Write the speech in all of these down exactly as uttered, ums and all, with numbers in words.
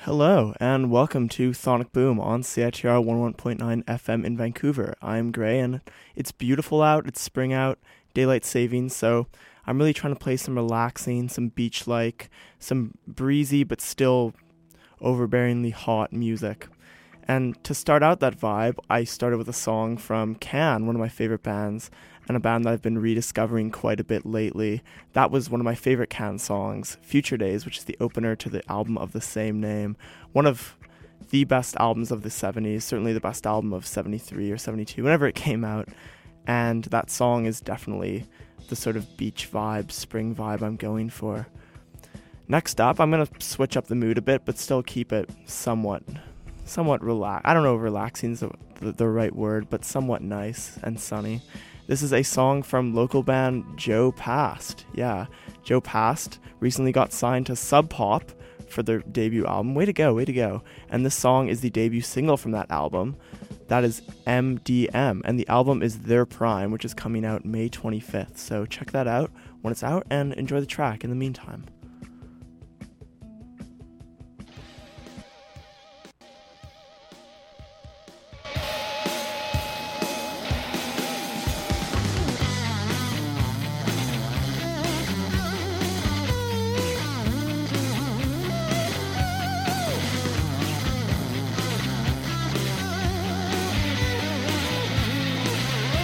Hello, and welcome to Sonic Boom on C I T R one oh one point nine F M in Vancouver. I'm Gray, and it's beautiful out, it's spring out, daylight savings, so I'm really trying to play some relaxing, some beach-like, some breezy but still overbearingly hot music. And to start out that vibe, I started with a song from Can, one of my favorite bands, and a band that I've been rediscovering quite a bit lately. That was one of my favorite Can songs, Future Days, which is the opener to the album of the same name. One of the best albums of the seventies, certainly the best album of seventy-three or seventy-two, whenever it came out. And that song is definitely the sort of beach vibe, spring vibe I'm going for. Next up, I'm going to switch up the mood a bit, but still keep it somewhat somewhat relax. I don't know if relaxing is the, the, the right word, but somewhat nice and sunny. This is a song from local band Joe Past. Yeah, Joe Past recently got signed to Sub Pop for their debut album. Way to go, way to go. And this song is the debut single from that album. That is M D M, and the album is Their Prime, which is coming out May twenty-fifth. So check that out when it's out and enjoy the track in the meantime.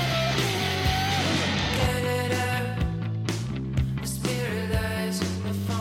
Spirit lies in the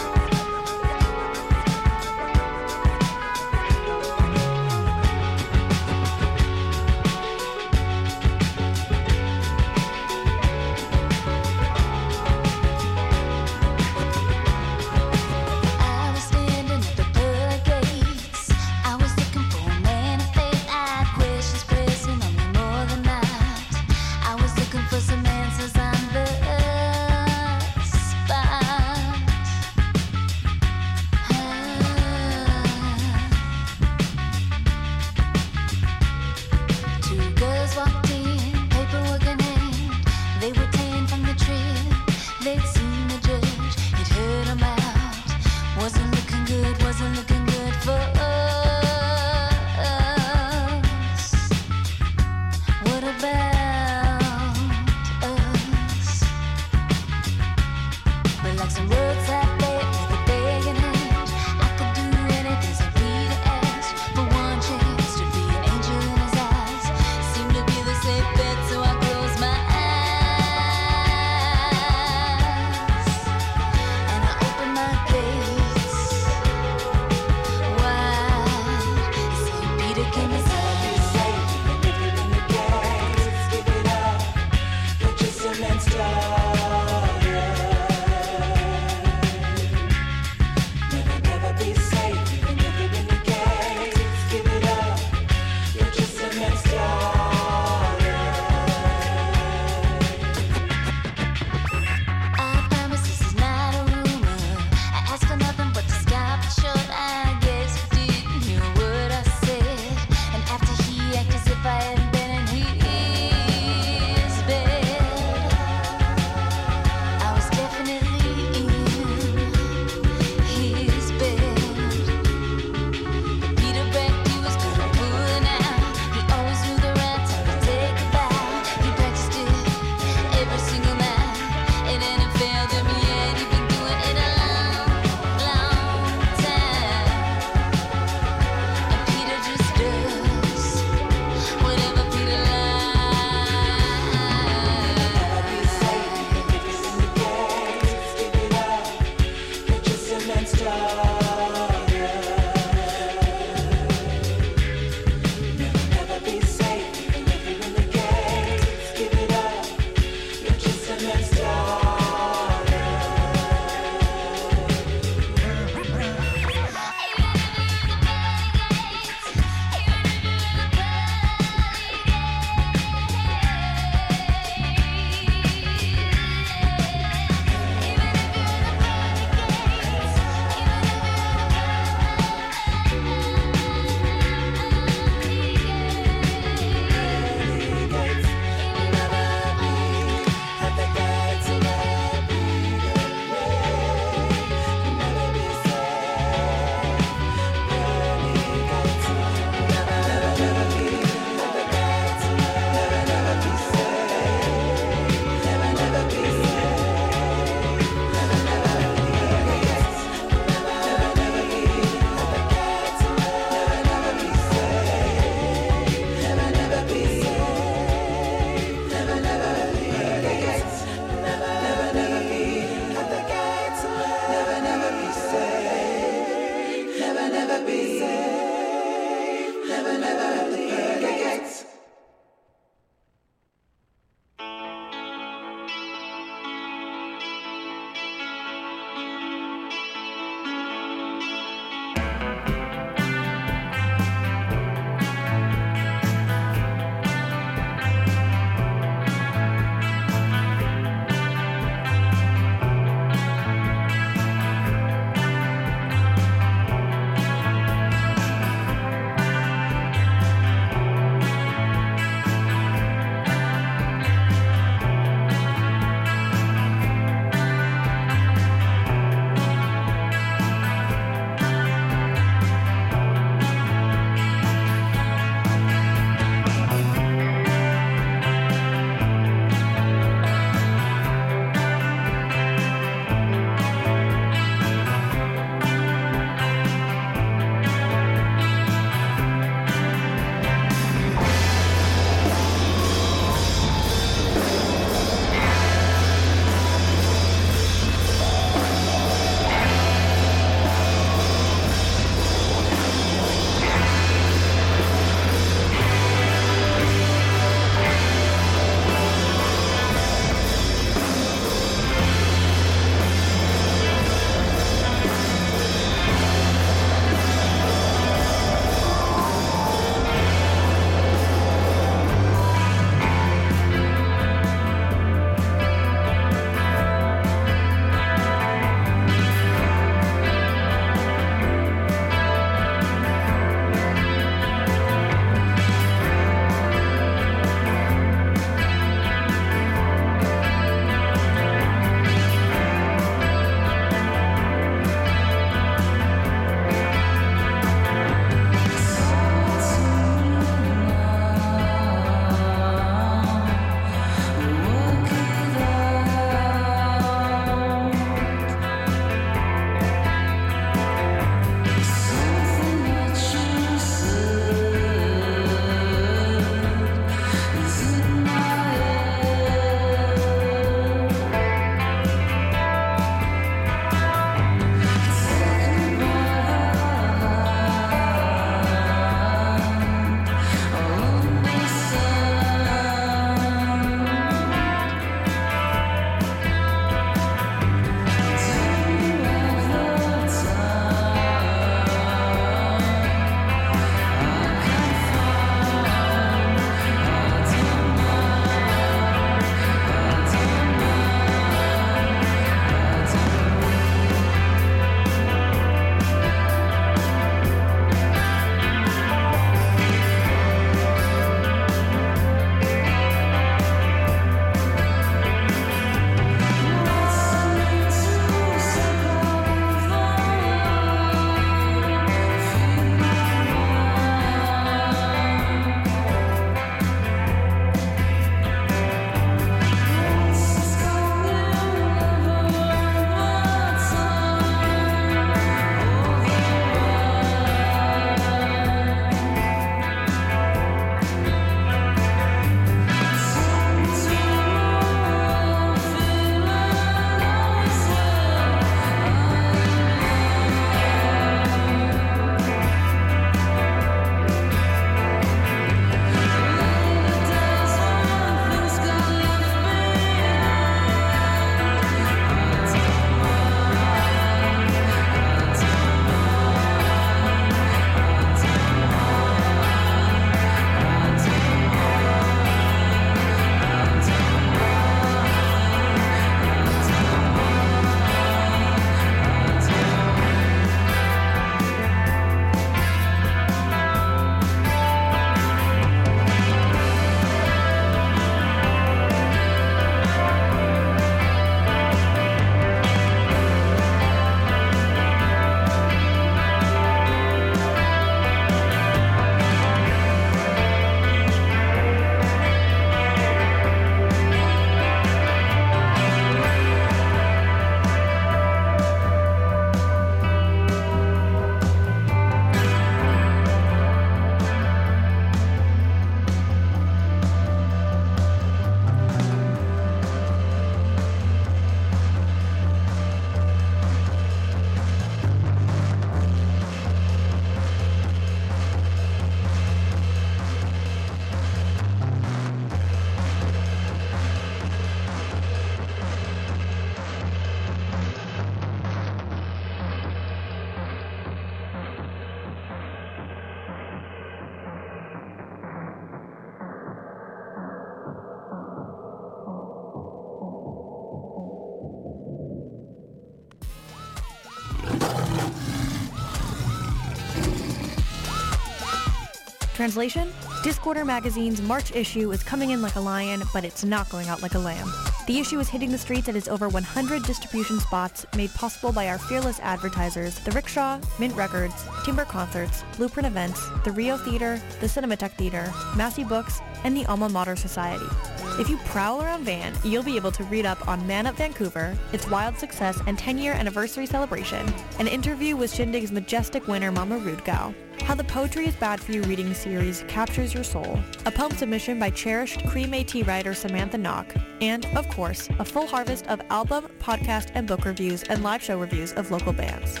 Translation? Discorder magazine's March issue is coming in like a lion, but it's not going out like a lamb. The issue is hitting the streets at its over one hundred distribution spots, made possible by our fearless advertisers, The Rickshaw, Mint Records, Timber Concerts, Blueprint Events, the Rio Theater, the Cinematheque Theater, Massey Books, and the Alma Mater Society. If you prowl around Van, you'll be able to read up on Man Up Vancouver, its wild success and ten-year anniversary celebration, an interview with Shindig's majestic winner Mama Rudgau, how the Poetry is Bad for You reading series captures your soul, a poem submission by cherished Cree Métis writer Samantha Knock, and, of course, a full harvest of album, podcast, and book reviews and live show reviews of local bands.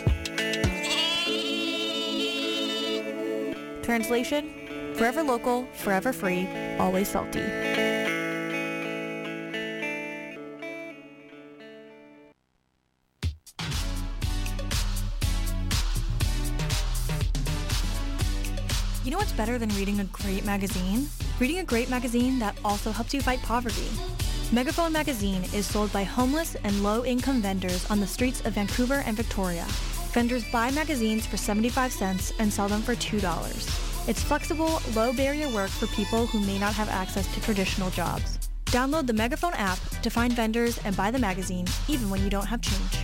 Translation? Forever local, forever free, always salty. You know what's better than reading a great magazine? Reading a great magazine that also helps you fight poverty. Megaphone Magazine is sold by homeless and low-income vendors on the streets of Vancouver and Victoria. Vendors buy magazines for seventy-five cents and sell them for two dollars. It's flexible, low-barrier work for people who may not have access to traditional jobs. Download the Megaphone app to find vendors and buy the magazine, even when you don't have change.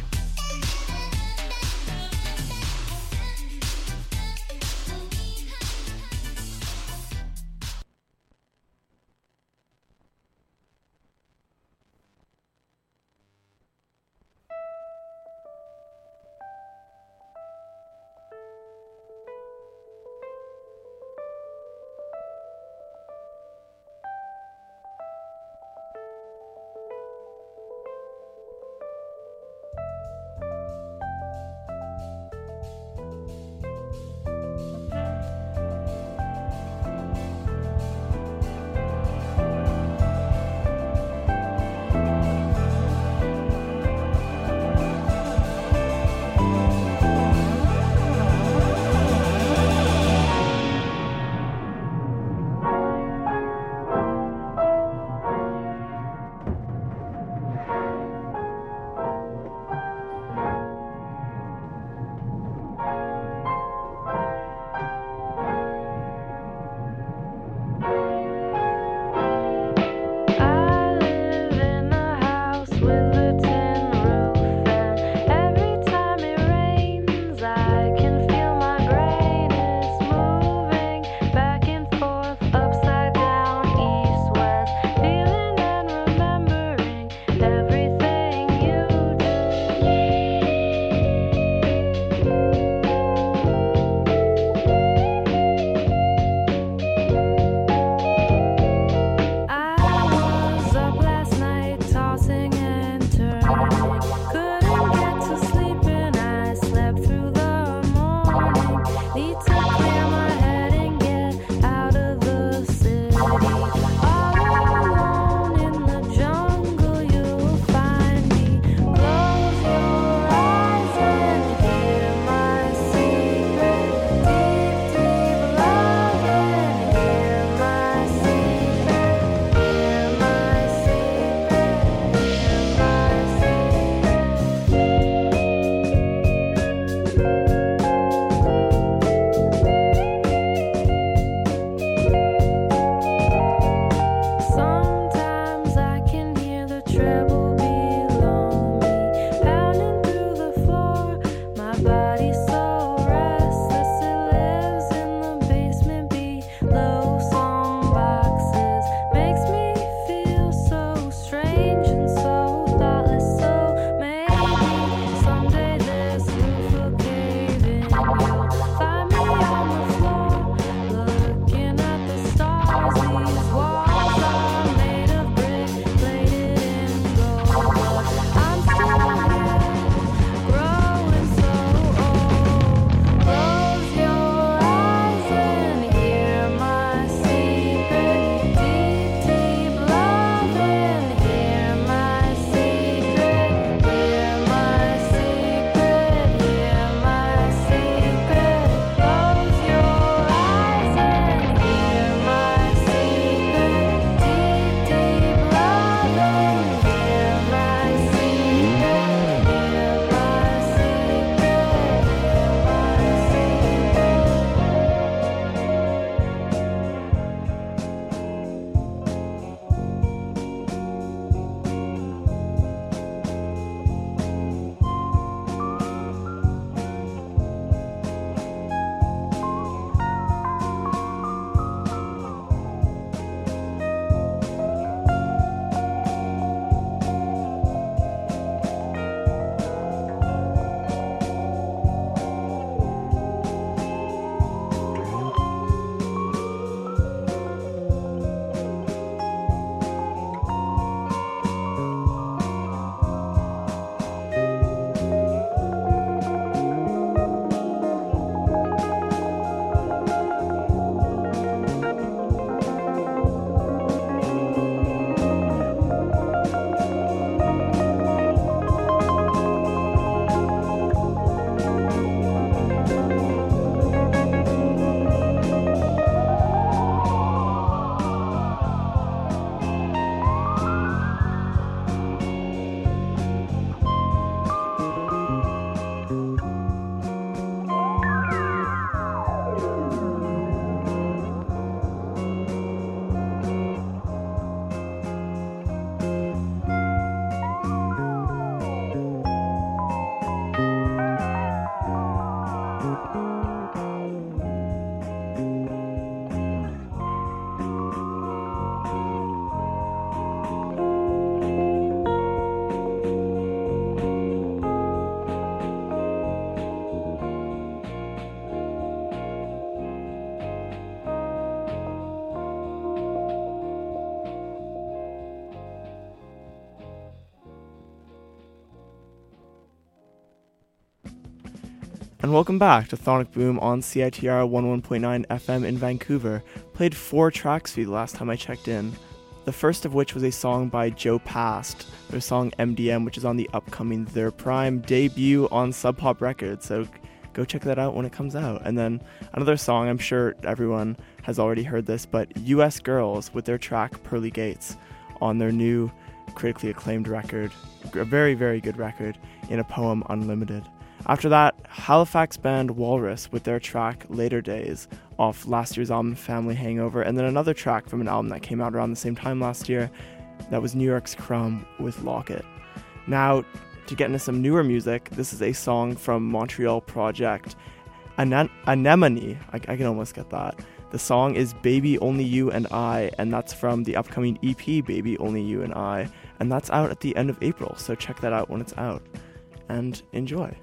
And welcome back to Thonic Boom on C I T R one oh one point nine F M in Vancouver. Played four tracks for you the last time I checked in. The first of which was a song by Joe Past, their song M D M, which is on the upcoming Their Prime debut on Sub Pop Records, so go check that out when it comes out. And then another song, I'm sure everyone has already heard this, but U S Girls with their track Pearly Gates on their new critically acclaimed record, a very, very good record, In a Poem Unlimited. After that, Halifax band Walrus with their track Later Days off last year's album Family Hangover, and then another track from an album that came out around the same time last year, that was New York's Crumb with Locket. Now, to get into some newer music, this is a song from Montreal project Anen- Anemone, I, I can almost get that. The song is Baby Only You and I, and that's from the upcoming E P Baby Only You and I, and that's out at the end of April, so check that out when it's out, and enjoy.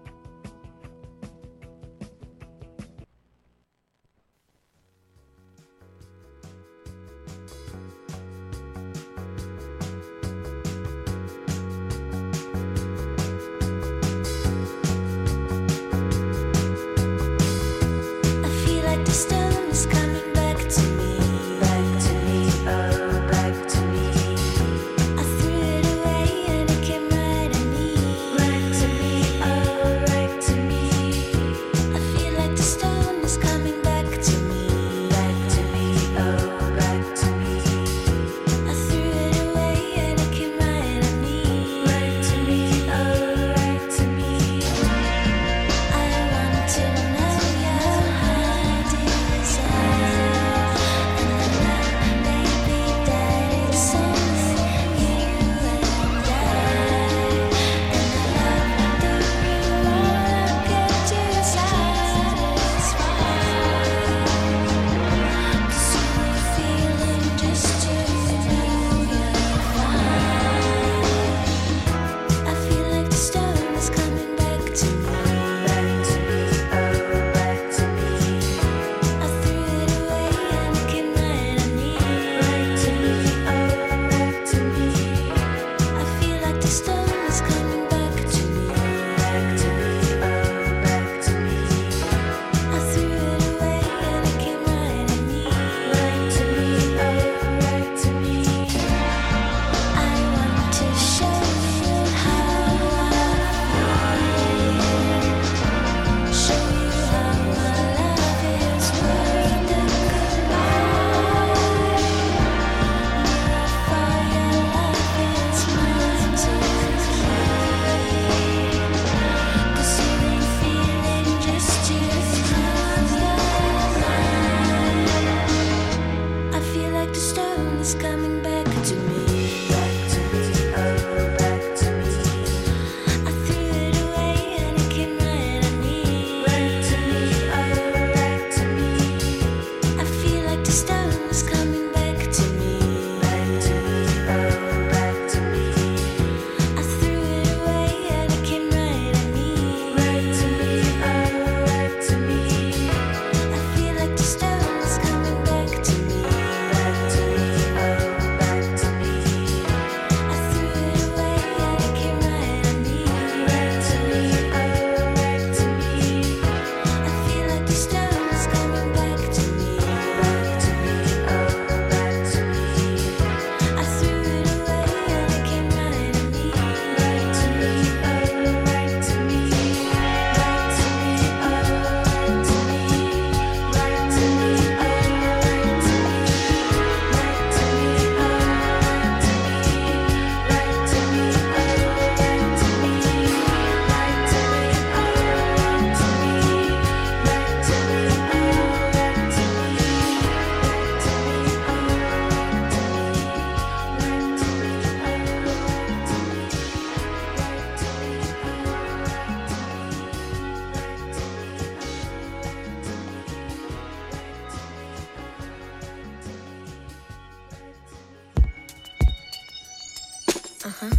Uh-huh.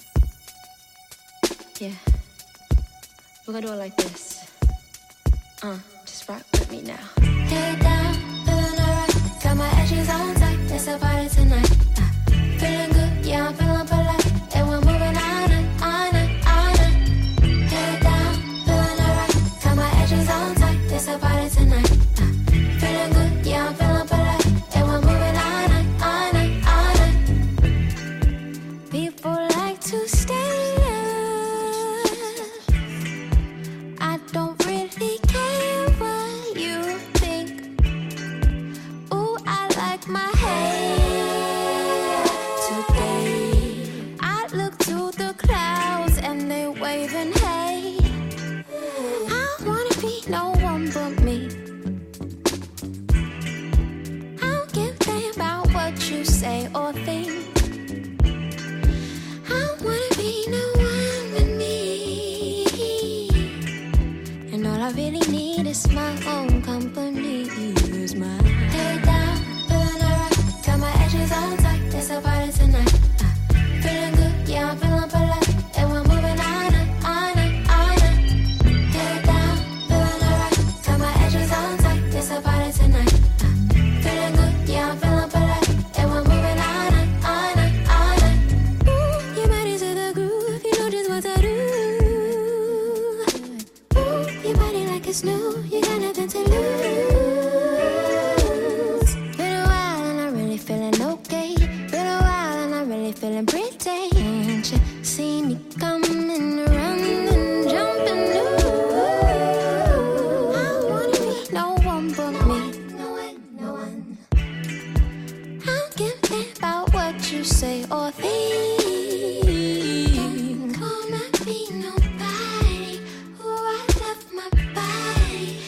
Yeah. We're gonna do it like this. Uh, just rock with me now. Head down, feeling alright. Got my edges on tight. It's a party tonight. Uh, feeling good, yeah, I'm feeling polite. And we're moving all night, all night, all night. Head down, feeling alright. Got I really need is my own company. Use my head down, feeling alright. Got my edges on tight, it's a party tonight. Uh, feeling good, yeah, I'm feeling polite. And we're moving on it, on it, on it. Head down, feeling alright. Got my edges on tight, it's a party tonight. Uh, feeling good, yeah, I'm feeling polite. And we're moving on it, on it, on it. Ooh, your body's in the groove, you know just what to do. Ooh, your body like it's new, you got nothing to lose. Been a while and I'm really feeling okay. Been a while and I'm really feeling pretty. Can't you see me coming around and jumping loose? I wanna be no one but me. No one, no one. I don't give a damn about what you say or think. Don't call me nobody. Ooh, I love my body.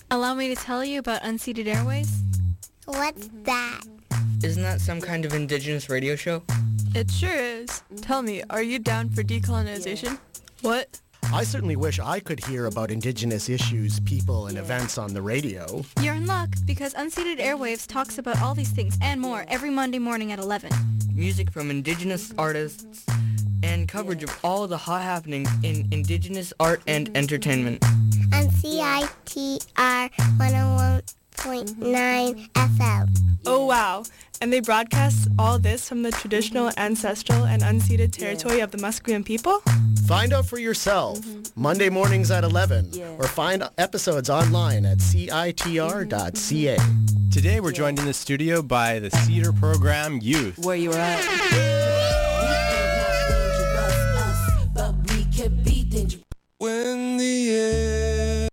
Allow me to tell you about Unceded Airways. What's that? Isn't that some kind of indigenous radio show? It sure is. Tell me, are you down for decolonization? What? I certainly wish I could hear about indigenous issues, people, and events on the radio. You're in luck, because Unceded Airwaves talks about all these things and more every Monday morning at eleven. Music from indigenous artists and coverage of all the hot happenings in indigenous art and entertainment. On C I T R one oh one point nine F M. Oh wow, and they broadcast all this from the traditional, ancestral, and unceded territory of the Musqueam people? Find out for yourself, Monday mornings at eleven, or find episodes online at C I T R dot C A. Today we're joined in the studio by the Cedar Program Youth. Where you at? When the air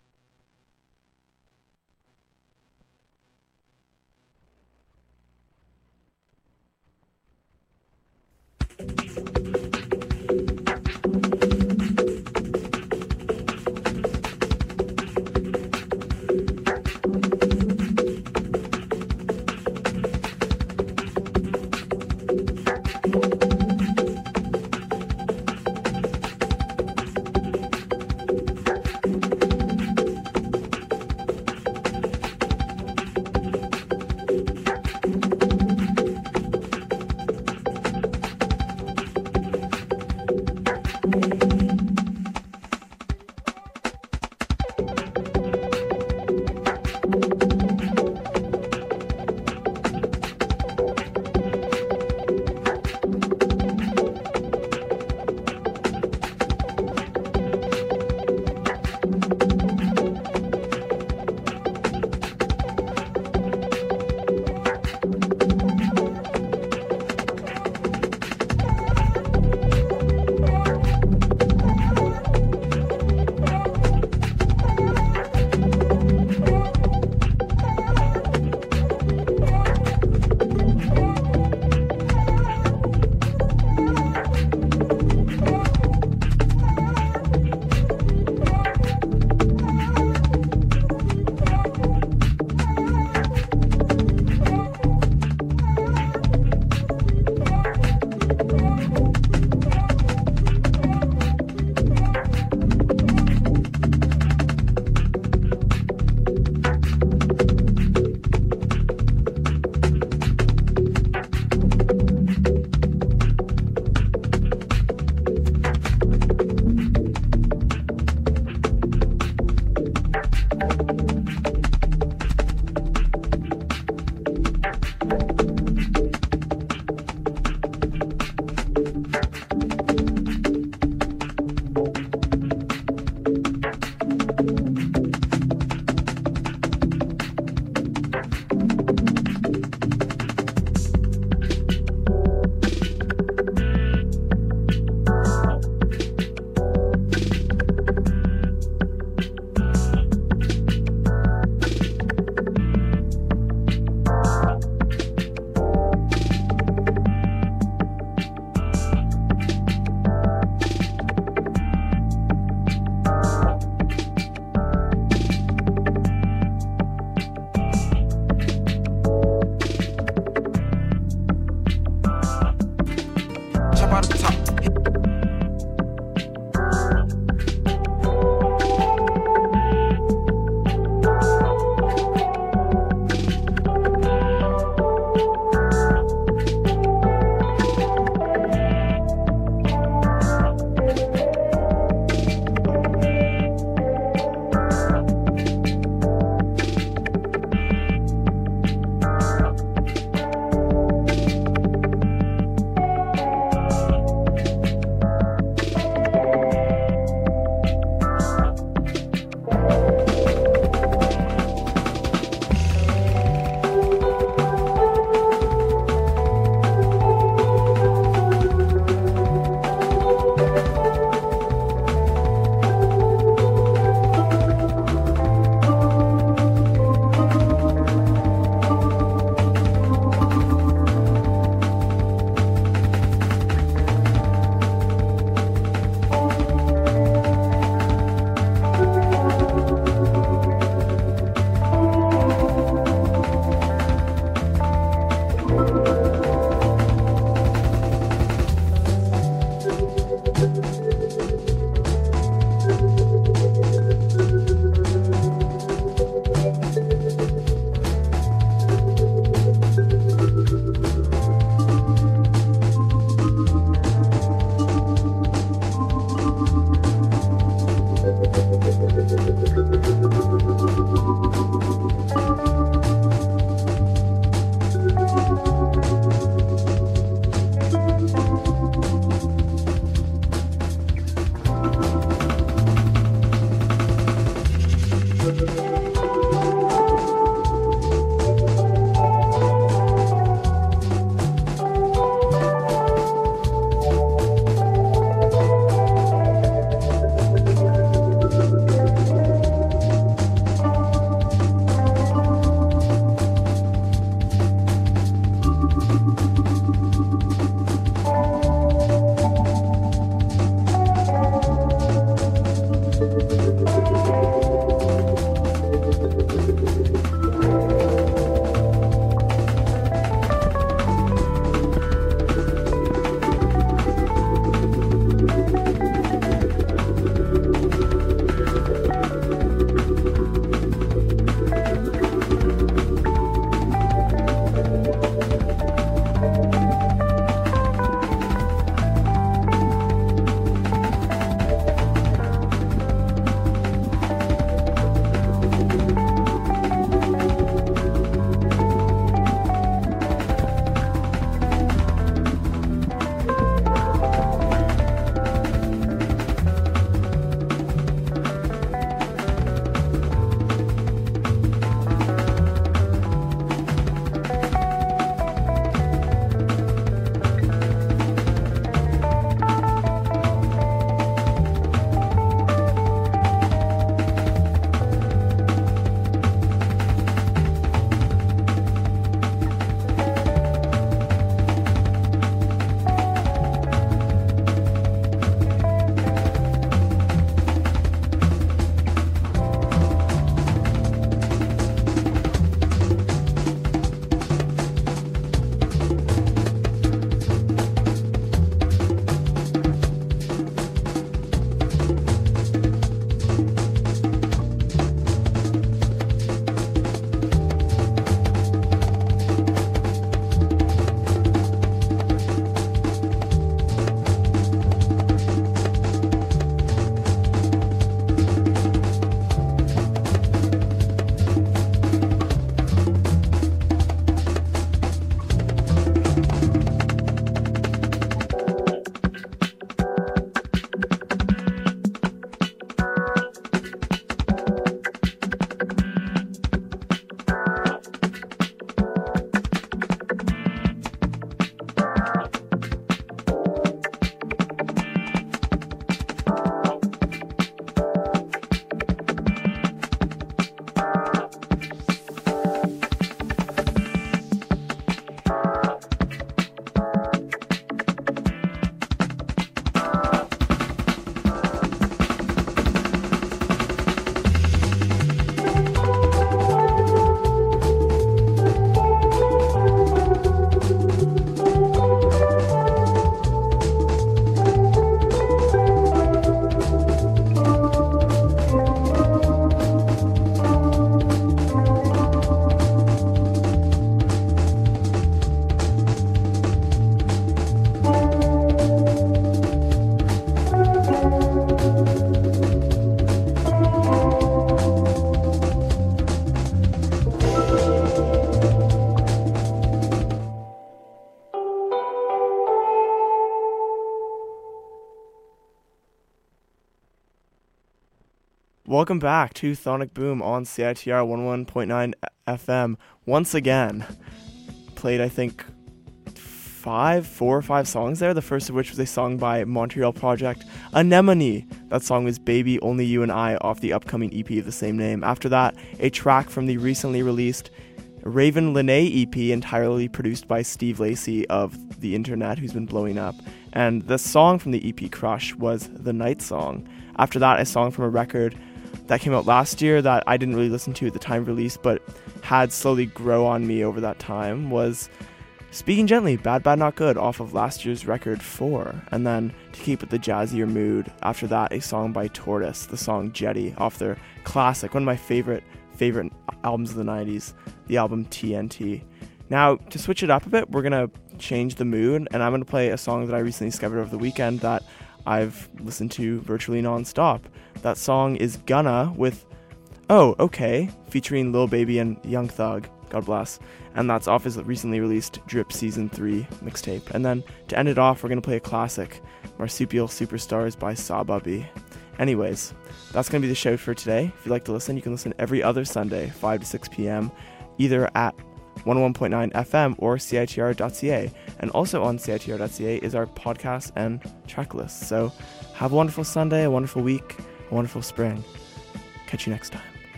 Welcome back to Sonic Boom on C I T R one oh one point nine F M. Once again, played I think five, four or five songs there. The first of which was a song by Montreal Project, Anemone. That song was Baby Only You and I off the upcoming E P of the same name. After that, a track from the recently released Raven Lene E P, entirely produced by Steve Lacy of the internet, who's been blowing up. And the song from the E P Crush was The Night Song. After that, a song from a record that came out last year that I didn't really listen to at the time of release, but had slowly grow on me over that time, was Speaking Gently, Bad Bad Not Good, off of last year's record four. And then, to keep with the jazzier mood, after that, a song by Tortoise, the song Jetty, off their classic, one of my favorite, favorite albums of the nineties, the album T N T. Now, to switch it up a bit, we're going to change the mood, and I'm going to play a song that I recently discovered over the weekend that I've listened to virtually non-stop. That song is Gunna with Oh, Okay, featuring Lil Baby and Young Thug, God bless. And that's off his recently released Drip Season three mixtape. And then to end it off, we're going to play a classic, Marsupial Superstars by Sawbubby. Anyways, that's going to be the show for today. If you'd like to listen, you can listen every other Sunday, five to six p.m., either at one oh one point nine F M or C I T R dot C A. And also on C I T R dot C A is our podcast and track list. So have a wonderful Sunday, a wonderful week, a wonderful spring. Catch you next time.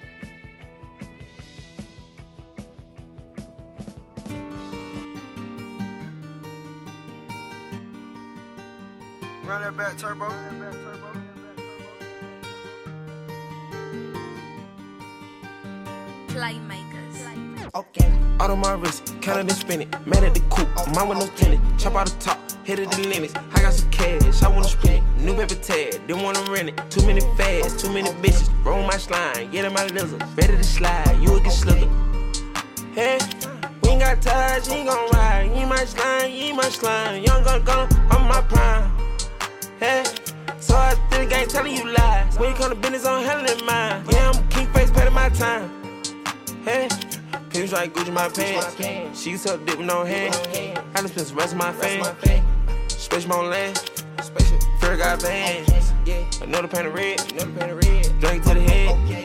Run that back, turbo. Playmakers. Okay. Out of my wrist, counted and spin it. Man at the coupe, mine with no tenant. Chop out the top, hit it the limits. I got some cash, I wanna spend it. New paper tag, didn't wanna rent it. Too many fads, too many bitches. Roll my slime, get in my lizard. Ready to slide, you will get slithered. Hey, we ain't got touch, he ain't gon' ride. You my slime, you my slime. Young gun gun, I'm my prime. Hey, so I think the game telling you lies. When you come to business, I'm handling mine. Yeah, I'm king face, paying my time. Hey, pins like Gucci my pants. She suck dick with no hand. I just spent the rest of my fame. Space my own land. Fear got bands. Another pan of red. Drink to the head.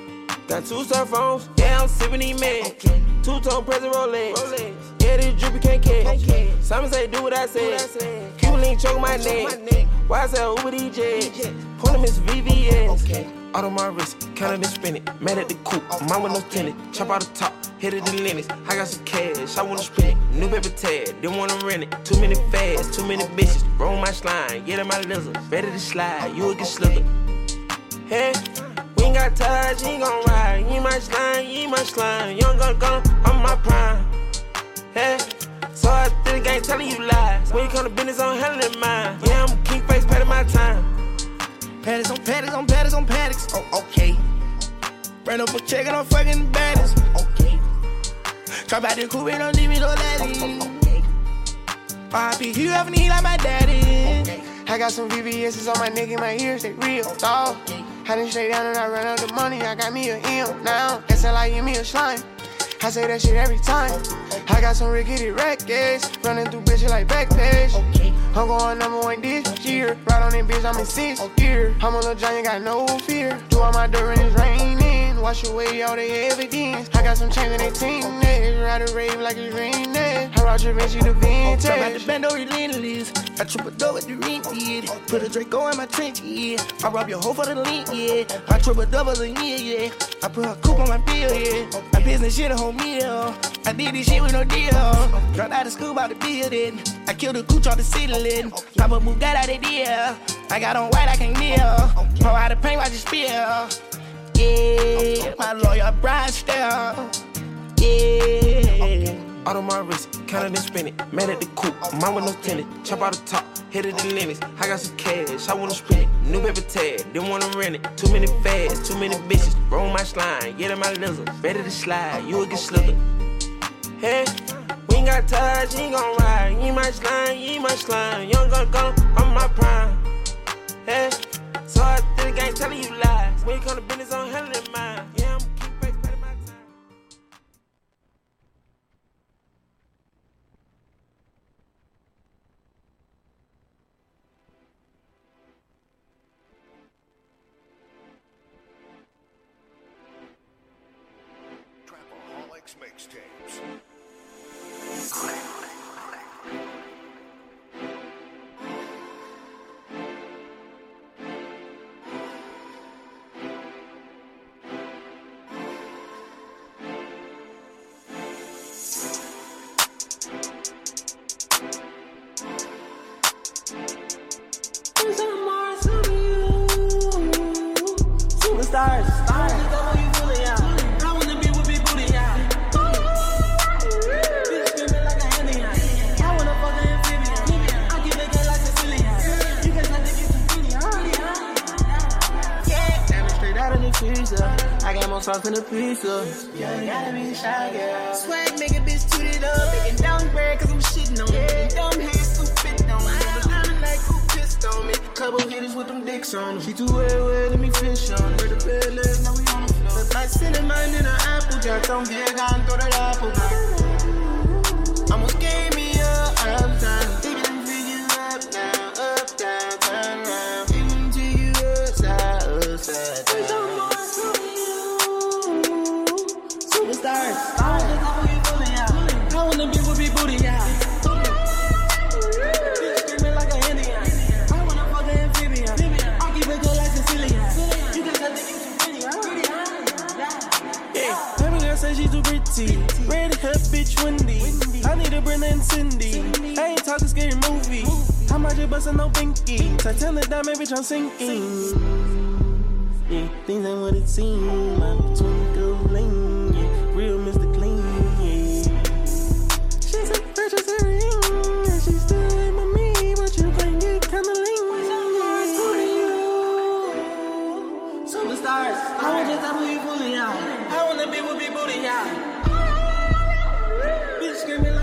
Got two cell phones. Yeah, I'm sipping these meds. Two-tone present Rolex. Yeah, this drippy can't catch. Simon say do what I said. Cuban link choke my neck. Why I say Uber D J? Point him is V V S. Out of my wrist, counted and spin it. Mad at the coupe, mine with no tenant. Chop out the top, hit it the limits. I got some cash, I wanna spend it. New paper tag, didn't wanna rent it. Too many fads, too many bitches. Roll my slime, get in my lizard. Ready to slide, you will get slithered. Hey, we ain't got touch, he ain't gon' ride. You my slime, you my slime. Young gun gun, I'm my prime. Hey, so I think the game telling you lies. When you come to business, I'm handling mine. Yeah, I'm king face, patting my time. Paddocks on paddocks on paddocks on paddocks. Oh, okay. Ran up a check and I'm fucking baddest. Okay. Drop out the coupe and don't leave me no daddy. Okay. R I P you having heat like my daddy. Okay. I got some V V S's on my neck and my ears, they real, dawg. Okay. I done straight down and I ran out the money, I got me a M now. S L I give me a slime. I say that shit every time. I got some rickety rackets, running through bitches like Backpage. Okay. I'm going number one this year. Right on that bitch, I'm in sixth gear. I'm a little giant, got no fear. Do all my dirt when it's raining. Wash away all the evidence. I got some chains in that team neck. Ride a rave like it's raining. I route your bitch, you the vintage. Drop out the bando relentless. I triple double with the rent, yeah. Put a Draco in my trench, yeah. I rob your hoe for the link, yeah. I triple doubles a year, yeah. I put a coupe on my bill, yeah. My business shit a whole meal. I did this shit with no deal. Dropped out of school about the building. I killed a cooch on the ceiling. Pop a Bugatti out the deal. I got on white, I can't kneel. Pour out the paint, watch it spill. Yeah, my lawyer, Brian Stell. Yeah. Out of my wrist, counted and spin it. Mad at the coupe, mine with no tenant. Chop out the top, hit it the limits. I got some cash, I wanna spend it. New paper tag, didn't wanna rent it. Too many fads, too many bitches. Roll my slime, get in my lizard. Ready to slide, you will get slithered. Hey, we ain't got touch, he ain't gon' ride. You my slime, you my slime. Young gun gun, I'm my prime. Hey, so I think the game telling you lies. When you come to business, I'm handling mine. Yeah, I'm keep face, patting my time. Mix Mixtapes. Stars, stars. How you feeling, yeah? I wanna be with big booty, yeah. Bitch screaming like a Indian. I wanna fuck an amphibian. I give it good like Sicilian. You guys like to get some pretty, huh? Yeah, damn it straight out of the freezer. I got more sauce than a pizza. Yeah, you gotta be shy, girl. Swag, make a bitch toot it up. Making downgrade cause I'm shitting on it. Dumb head, stupid on me. I'm diamond like who pissed on me. Couple hitters with them dicks on them. She too wet, wet, let me fish on her. The bed legs, now we on the floor. Like cinnamon in an apple jar. Don't get gone, throw that apple jar. Almost gave me up, up, down. Baby, let me figure up, down, up, down, turn around. Even to you, upside, upside down. There's no more to you. Superstars, stars, just how you feeling, yeah. I wanna be with big booty, yeah. Say she's too pretty, red hair bitch windy. I need a Brenda and Cindy. I ain't talking scary movie. How much you bustin' no binky? Titanic diamond bitch I'm sinking. Yeah, things ain't what it seems. I'm twinkle bling, yeah, real Mister Clean. Yeah, she's a vegetarian, and she's still in my me, but you can't get kinda lean. Superstars, I want just how you fooling out. I wanna be with big booty, yeah. Bitch screaming like